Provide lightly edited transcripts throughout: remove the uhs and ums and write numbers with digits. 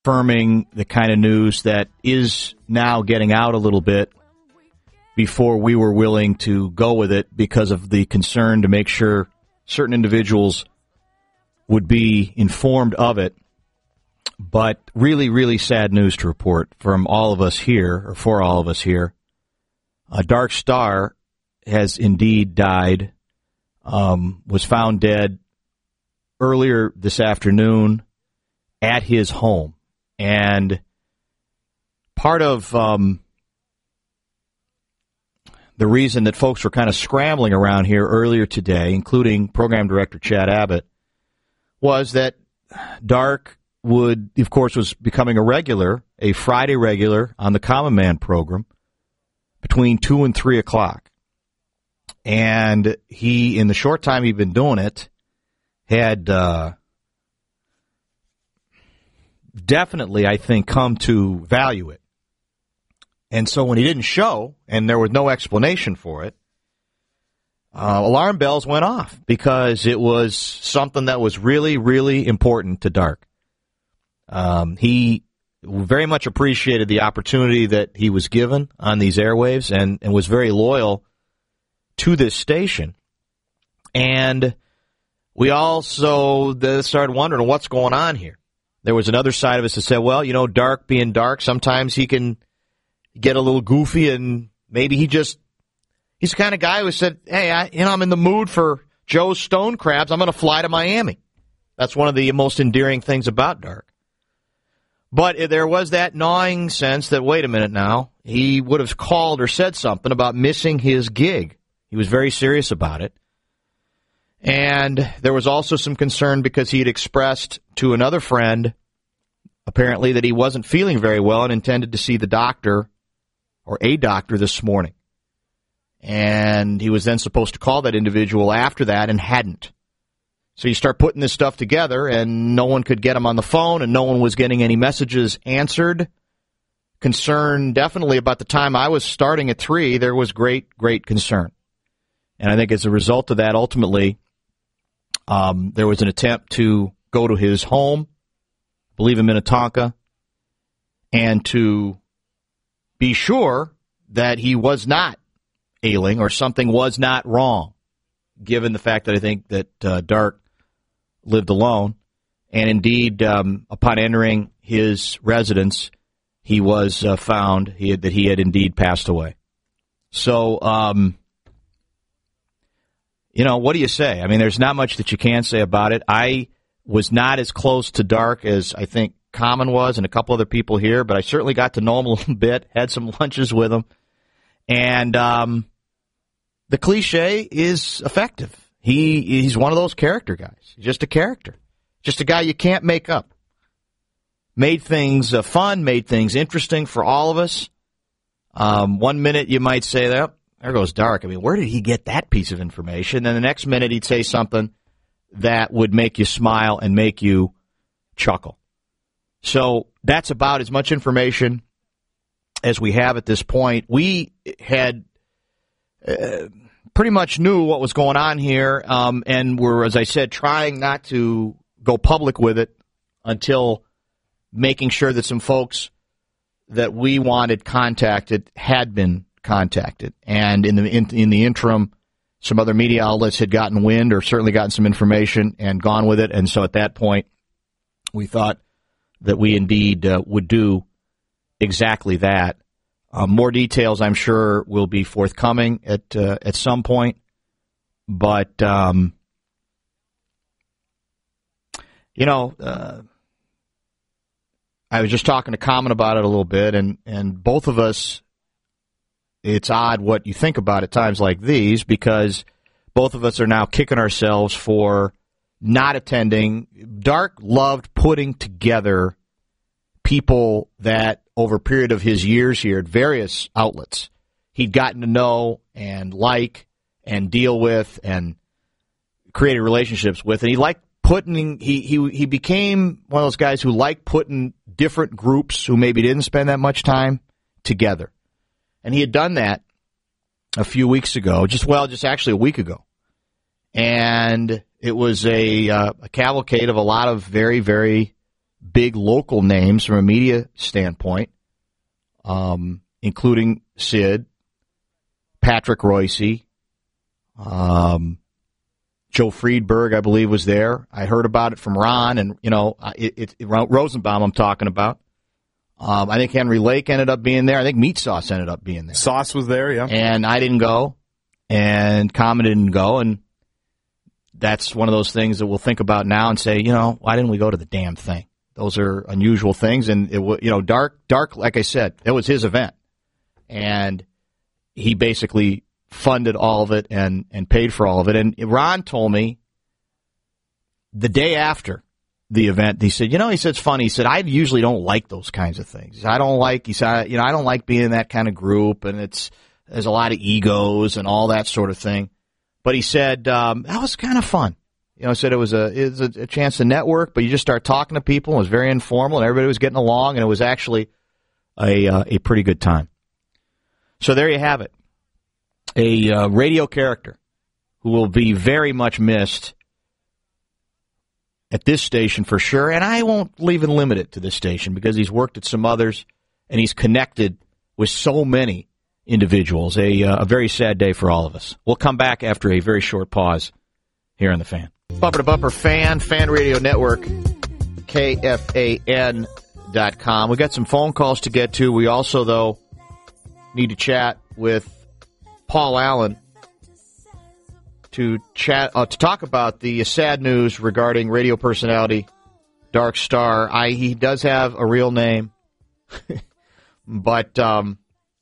confirming the kind of news that is now getting out a little bit before we were willing to go with it because of the concern to make sure certain individuals would be informed of it. But really, really sad news to report from all of us here, or for all of us here. Dark Star has indeed died, was found dead earlier this afternoon at his home. And part of the reason that folks were kind of scrambling around here earlier today, including Program Director Chad Abbott, was that Dark was becoming a Friday regular on the Common Man program between 2 and 3 o'clock. And he, in the short time he'd been doing it, had definitely, I think, come to value it. And so when he didn't show, and there was no explanation for it, alarm bells went off because it was something that was really, really important to Dark. He very much appreciated the opportunity that he was given on these airwaves and was very loyal to this station. And we also started wondering what's going on here. There was another side of us that said, well, Dark being Dark, sometimes he can get a little goofy, and maybe he's the kind of guy who said, hey, I'm in the mood for Joe's Stone Crabs. I'm going to fly to Miami. That's one of the most endearing things about Dark. But there was that gnawing sense that, wait a minute now, he would have called or said something about missing his gig. He was very serious about it. And there was also some concern because he had expressed to another friend, apparently, that he wasn't feeling very well and intended to see the doctor or a doctor this morning. And he was then supposed to call that individual after that and hadn't. So you start putting this stuff together, and no one could get him on the phone, and no one was getting any messages answered. Concern definitely about the time I was starting at 3, there was great, great concern. And I think as a result of that, ultimately, there was an attempt to go to his home, I believe in Minnetonka, and to be sure that he was not ailing or something was not wrong, given the fact that I think that Dark lived alone. And indeed, upon entering his residence, he was found that he had indeed passed away. So, what do you say? I mean, there's not much that you can say about it. I was not as close to Dark as I think Common was and a couple other people here, but I certainly got to know him a little bit, had some lunches with him. And the cliche is effective. He's one of those character guys. He's just a character. Just a guy you can't make up. Made things fun, made things interesting for all of us. 1 minute you might say, there goes Dark. I mean, where did he get that piece of information? And the next minute he'd say something that would make you smile and make you chuckle. So that's about as much information as we have at this point. We had pretty much knew what was going on here, and were, as I said, trying not to go public with it until making sure that some folks that we wanted contacted had been contacted. And in the interim, some other media outlets had gotten wind or certainly gotten some information and gone with it. And so at that point, we thought that we indeed would do exactly that. More details, I'm sure, will be forthcoming at some point. But, I was just talking to Common about it a little bit, and both of us, it's odd what you think about at times like these, because both of us are now kicking ourselves for not attending. Dark loved putting together people that, over a period of his years here at various outlets, he'd gotten to know and like and deal with and created relationships with. And he liked he became one of those guys who liked putting different groups who maybe didn't spend that much time together. And he had done that a few weeks ago, just actually a week ago. And it was a cavalcade of a lot of very, very big local names from a media standpoint, including Sid, Patrick Royce, Joe Friedberg, I believe, was there. I heard about it from Ron, and, Rosenbaum I'm talking about. I think Henry Lake ended up being there. I think Meat Sauce ended up being there. Sauce was there, yeah. And I didn't go, and Common didn't go, and that's one of those things that we'll think about now and say, why didn't we go to the damn thing? Those are unusual things, and it, Dark, like I said, it was his event, and he basically funded all of it and paid for all of it. And Ron told me the day after the event, he said, it's funny. He said, I usually don't like those kinds of things. I don't like being in that kind of group, and there's a lot of egos and all that sort of thing. But he said, that was kind of fun. He said it was a chance to network, but you just start talking to people. It was very informal, and everybody was getting along, and it was actually a pretty good time. So there you have it. A radio character who will be very much missed at this station for sure, and I won't even limit it to this station because he's worked at some others and he's connected with so many individuals. A very sad day for all of us. We'll come back after a very short pause here on The Fan. Bumper to Bumper Fan Radio Network, KFAN.com. We got some phone calls to get to. We also, though, need to chat with Paul Allen to talk about the sad news regarding radio personality Dark Star. He does have a real name, but to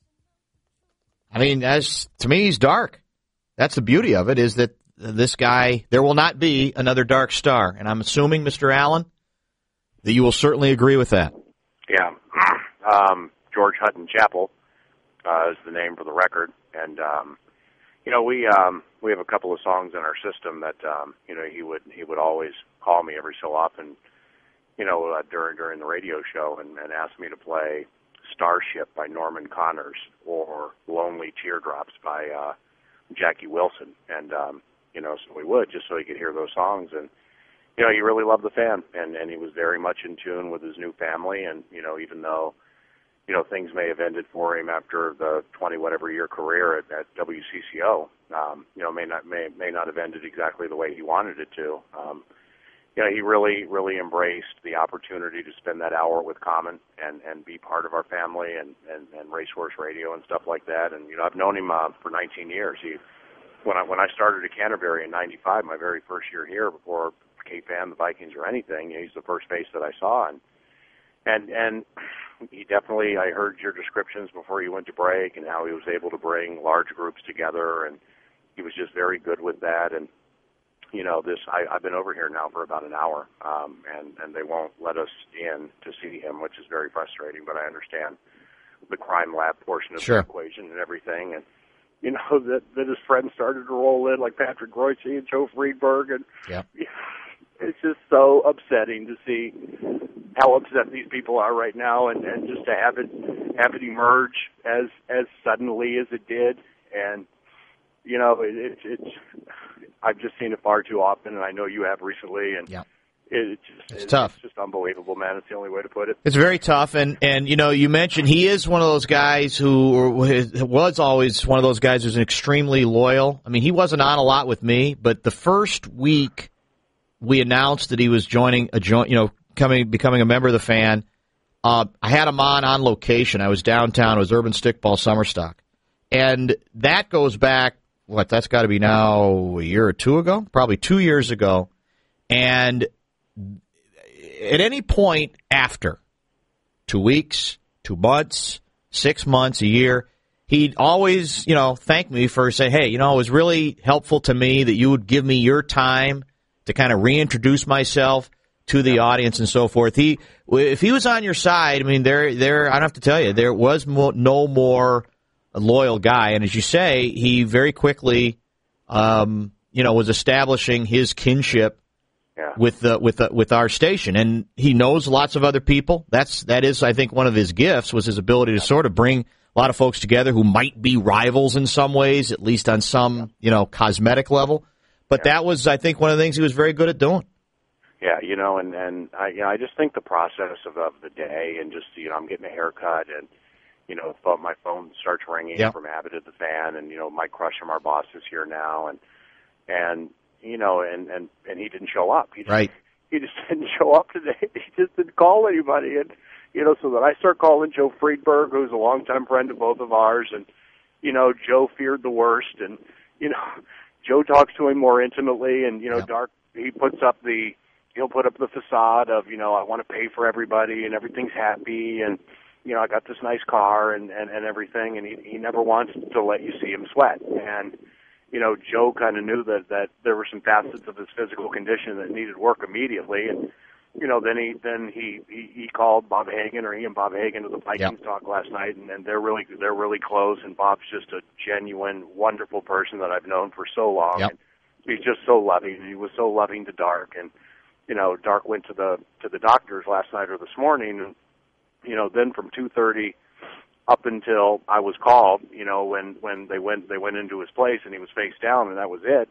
me, he's dark. That's the beauty of it, is that this guy, there will not be another Dark Star, and I'm assuming, Mr. Allen, that you will certainly agree with that. Yeah, George Hutton Chapel is the name for the record. And we have a couple of songs in our system that he would always call me every so often, during the radio show and ask me to play Starship by Norman Connors or Lonely Teardrops by Jackie Wilson, and so we would, just so he could hear those songs. And he really loved the Fan, and he was very much in tune with his new family. And even though things may have ended for him after the 20-whatever-year career at WCCO. May not have ended exactly the way he wanted it to. He really embraced the opportunity to spend that hour with Common and be part of our family and Racehorse Radio and stuff like that. And I've known him for 19 years. When I started at Canterbury in '95, my very first year here, before KFAN, the Vikings, or anything, he's the first face that I saw, and he definitely, I heard your descriptions before you went to break and how he was able to bring large groups together, and he was just very good with that. And I've been over here now for about an hour, and they won't let us in to see him, which is very frustrating, but I understand the crime lab portion of the equation and everything. And that his friends started to roll in, like Patrick Royce and Joe Friedberg, and it's just so upsetting to see how upset these people are right now, and just to have it emerge as suddenly as it did. And it's I've just seen it far too often, and I know you have recently, and it's tough. It's just unbelievable, man. It's the only way to put it. It's very tough, and you mentioned he is one of those guys who was always one of those guys who's extremely loyal. I mean, he wasn't on a lot with me, but the first week we announced that he was becoming a member of the Fan. I had him on location. I was downtown. It was Urban Stickball Summerstock, and that goes back. That's got to be now a year or two ago, probably 2 years ago. And at any point after 2 weeks, 2 months, 6 months, a year, he'd always, thank me for saying, hey, it was really helpful to me that you would give me your time to kind of reintroduce myself to the audience and so forth. If he was on your side, I mean, I don't have to tell you, there was no more a loyal guy, and as you say, he very quickly, was establishing his kinship with our station, and he knows lots of other people. That is, I think, one of his gifts was his ability to sort of bring a lot of folks together who might be rivals in some ways, at least on some cosmetic level. But that was, I think, one of the things he was very good at doing. Yeah, and I just think the process of the day, and just I'm getting a haircut, and my phone starts ringing from Abbott at the Fan, and Mike Crusham, our boss, is here now, and he didn't show up. He just didn't show up today. He just didn't call anybody, and so then I start calling Joe Friedberg, who's a longtime friend of both of ours, and Joe feared the worst, and Joe talks to him more intimately, and Dark, he'll put up the facade of I want to pay for everybody and everything's happy, and I got this nice car and everything, and he never wants to let you see him sweat. And Joe kind of knew that there were some facets of his physical condition that needed work immediately, and then he called Bob Hagan, or he and Bob Hagan to the Vikings talk last night, and they're really close, and Bob's just a genuine, wonderful person that I've known for so long. Yep. And he's just so loving, and he was so loving to Dark, and Dark went to the doctors last night or this morning, and then from 2:30 up until I was called, when they went into his place and he was face down, and that was it.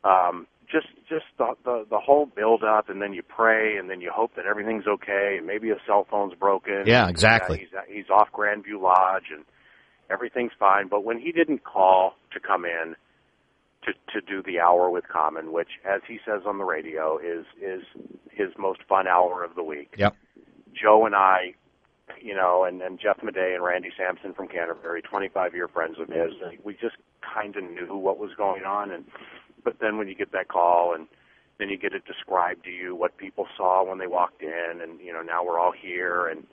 Just the whole build up, and then you pray, and then you hope that everything's okay, and maybe his cell phone's broken. Yeah, exactly. He's off Grandview Lodge, and everything's fine. But when he didn't call to come in to do the hour with Common, which, as he says on the radio, is his most fun hour of the week. Yep. Joe and I, and Jeff Madej and Randy Sampson from Canterbury, 25-year friends of his, we just kind of knew what was going on. But then when you get that call, and then you get it described to you, what people saw when they walked in, and now we're all here, and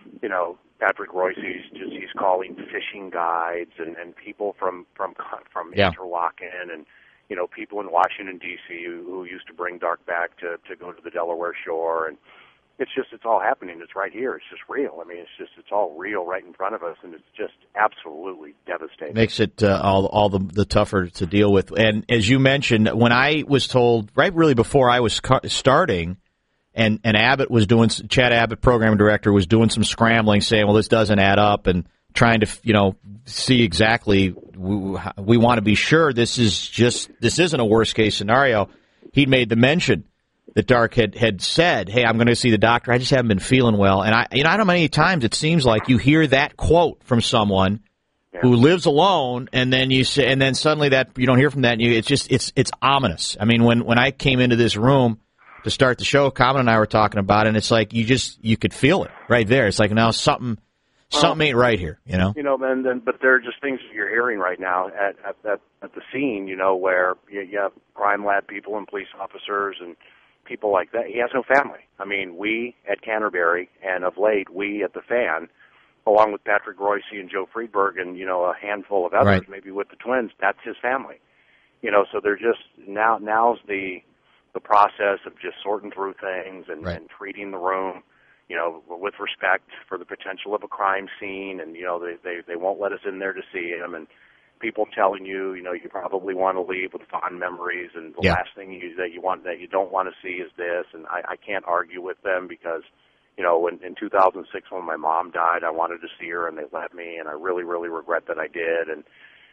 Patrick Royce, he's calling fishing guides and people from Interlochen, and people in Washington D.C. who used to bring Dark back to go to the Delaware shore, and it's all happening. It's right here. It's just real. I mean, it's all real right in front of us, and it's just absolutely devastating. Makes it all the tougher to deal with. And as you mentioned, when I was told right really before I was starting, and Abbott was doing, Chad Abbott, program director, was doing some scrambling, saying, well, this doesn't add up, and trying to see exactly, we want to be sure this isn't a worst case scenario. He'd made the mention that Dark had said, hey, I'm going to see the doctor. I just haven't been feeling well. And I don't know how many times it seems like you hear that quote from someone who lives alone, and then you say, and then suddenly that you don't hear from that. And it's ominous. I mean, when I came into this room to start the show, Common and I were talking about it, and it's like you could feel it right there. It's like, now something ain't right here, but there are just things that you're hearing right now at the scene, where you have crime lab people and police officers and people like that. He has no family. I mean, we at Canterbury, and of late, we at the Fan, along with Patrick Royce and Joe Friedberg and, a handful of others, maybe with the Twins, that's his family. So they're just, now's the process of just sorting through things and treating the room, with respect for the potential of a crime scene, and, they won't let us in there to see him, and people telling you, you probably want to leave with fond memories, and the last thing that you don't want to see is this, and I can't argue with them because, in 2006 when my mom died, I wanted to see her, and they let me, and I really, really regret that I did, and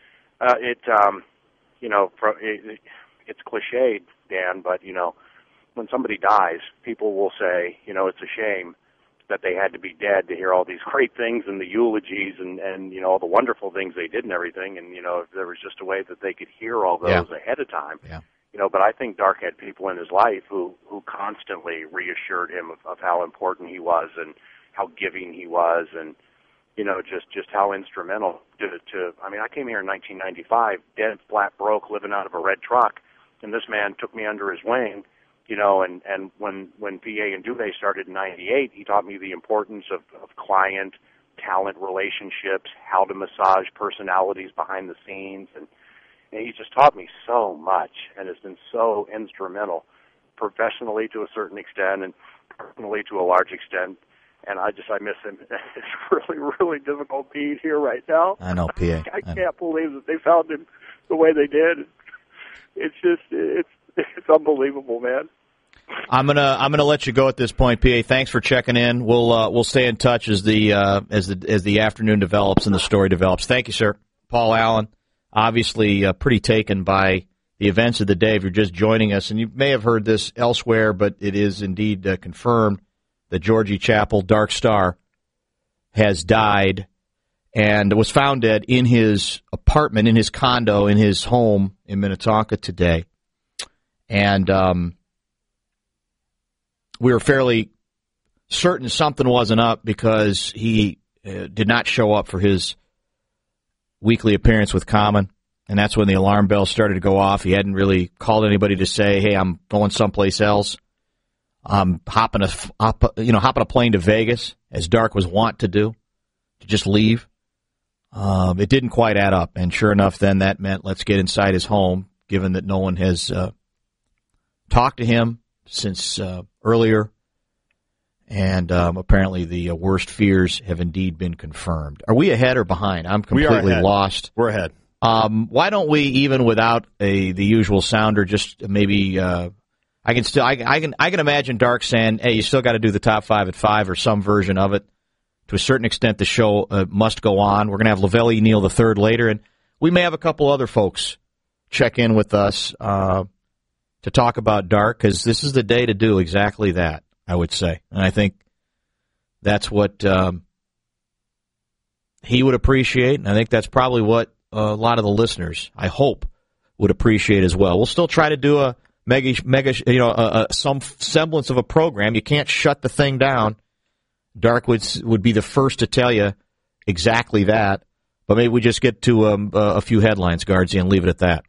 it's cliched, Dan, but when somebody dies, people will say, it's a shame that they had to be dead to hear all these great things and the eulogies and all the wonderful things they did and everything. And, if there was just a way that they could hear all those ahead of time, but I think Dark had people in his life who constantly reassured him of how important he was and how giving he was, and, just how instrumental to I mean, I came here in 1995, dead, flat broke, living out of a red truck, and this man took me under his wing. And when PA and Duvet started in 98, he taught me the importance of client-talent relationships, how to massage personalities behind the scenes, and he just taught me so much and has been so instrumental professionally to a certain extent and personally to a large extent, and I miss him. It's really, really difficult being here right now. I know, PA. I can't believe that they found him the way they did. It's just, it's unbelievable, man. I'm gonna let you go at this point, PA. Thanks for checking in. We'll stay in touch as the afternoon develops and the story develops. Thank you, sir. Paul Allen, obviously pretty taken by the events of the day if you're just joining us. And you may have heard this elsewhere, but it is indeed confirmed that Georgie Chappell, Dark Star, has died and was found dead in his apartment, in his condo, in his home in Minnetonka today. And we were fairly certain something wasn't up because he did not show up for his weekly appearance with Common, and that's when the alarm bells started to go off. He hadn't really called anybody to say, "Hey, I'm going someplace else. I'm hopping a plane to Vegas," as Dark was wont to do, to just leave. It didn't quite add up, and sure enough, then that meant let's get inside his home, given that no one has talked to him since earlier. And apparently the worst fears have indeed been confirmed. Are we ahead or behind? I'm completely lost. We're ahead. Why don't we, even without the usual sounder, just maybe I can imagine Dark saying, "Hey, you still got to do the top 5 at 5 or some version of it." To a certain extent, the show must go on. We're going to have Lavelle E. Neal III later, and we may have a couple other folks check in with us to talk about Dark, because this is the day to do exactly that, I would say. And I think that's what he would appreciate, and I think that's probably what a lot of the listeners, I hope, would appreciate as well. We'll still try to do a some semblance of a program. You can't shut the thing down. Dark would be the first to tell you exactly that, but maybe we just get to a few headlines, Guardsy, and leave it at that.